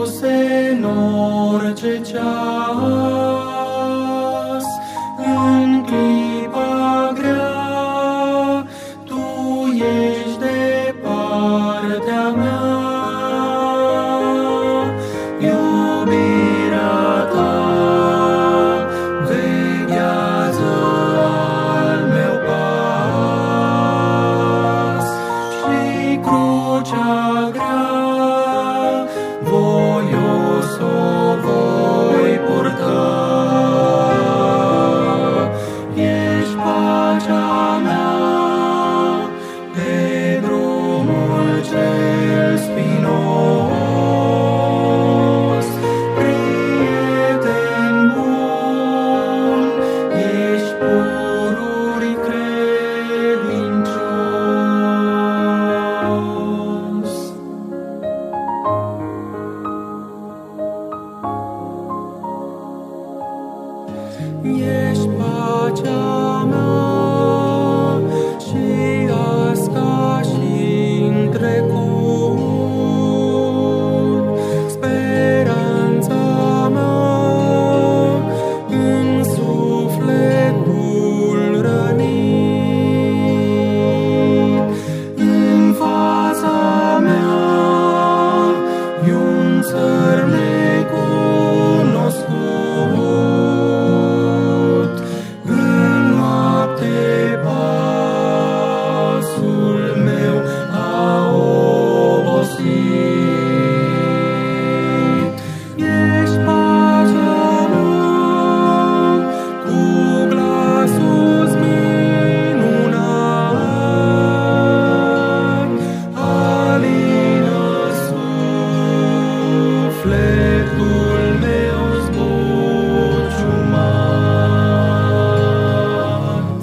în orice ceas, în clipa grea, Tu ești de partea mea. Iubirea Ta veghează al meu pas și crucea grea voios o voi purta. Ești pacea mea pe drumul cel spinos. Prieten bun, ești pururi credincios. Ești pacea mea și azi ca și-n trecut, speranța mea în sufletul rănit. În fața mea e un țăr necunoscut. În noapte pasul meu a obosit. Ești pacea mea cu glasul minunat, alină sufletul meu zbuciumat.